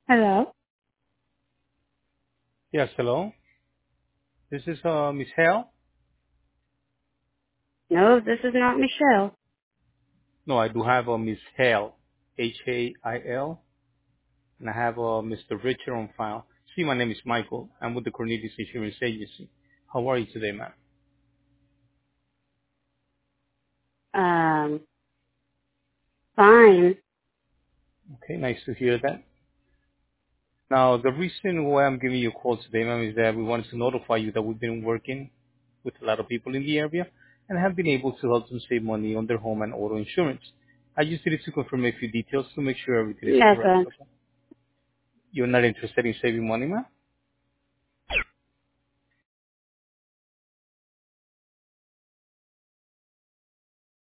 Hello? Yes, hello. This is Miss Hale. No, this is not Michelle. No, I do have Miss Hale, Hail, and I have Mr. Richard on file. See, my name is Michael. I'm with the Cornelius Insurance Agency. How are you today, ma'am? Um, fine. Okay, nice to hear that. Now, the reason why I'm giving you a call today, ma'am, is that we wanted to notify you that we've been working with a lot of people in the area and have been able to help them save money on their home and auto insurance. I just needed to confirm a few details to make sure everything is correct. Nothing. Okay? You're not interested in saving money, ma'am?